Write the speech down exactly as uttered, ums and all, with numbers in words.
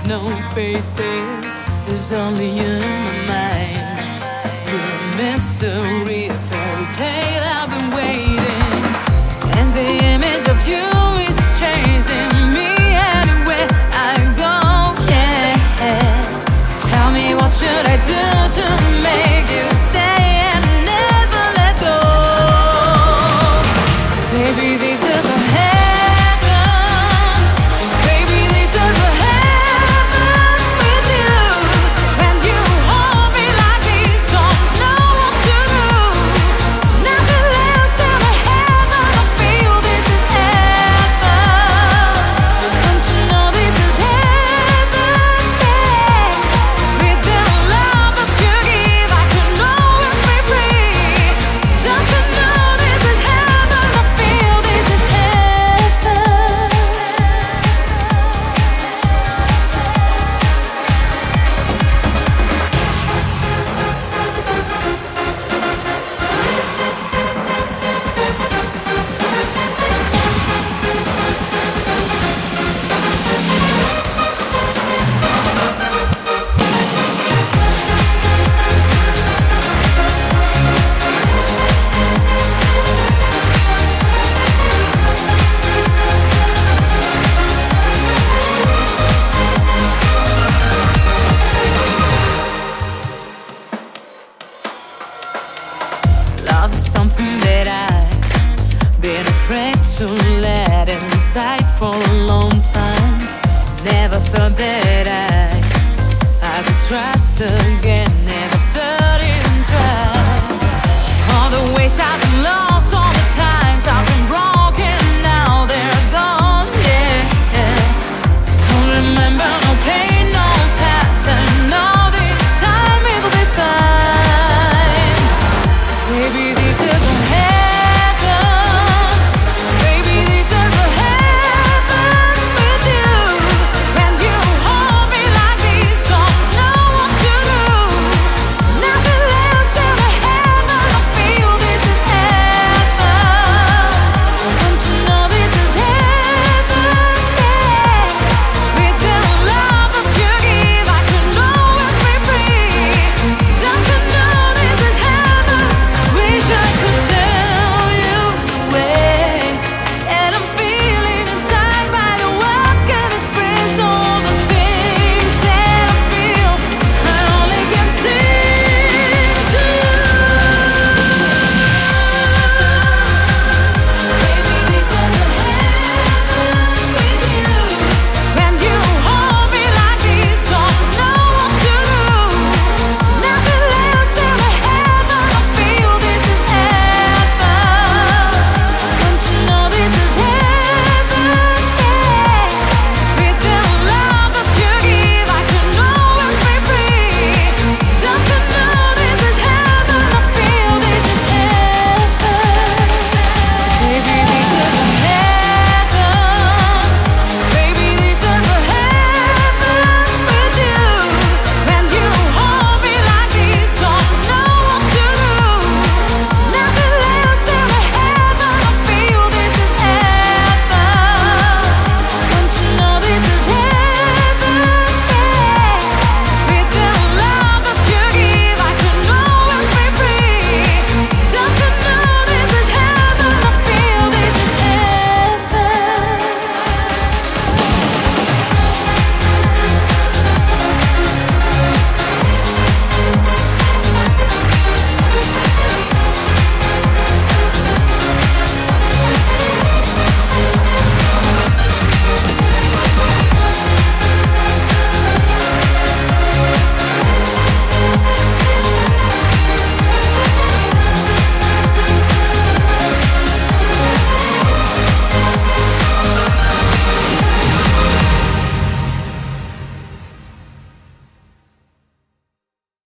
there's no faces, there's only you in my mind. You're a mystery, a fairy tale, I've been waiting. And the image of you is chasing me anywhere I go, yeah. Tell me, what should I do to make you stay and never let go? Baby, this is a heaven. Baby, this is a heaven with you. When you hold me like this, don't know what to do. Nothing less than a heaven. I feel this is heaven. Don't you know this is heaven? Yeah. With the love that you give, I can always be free. Don't you know this is heaven? I feel this is heaven. Love is something that I've been afraid to let inside for a long time. Never thought that I I could trust again. Never thought even try. All the ways I've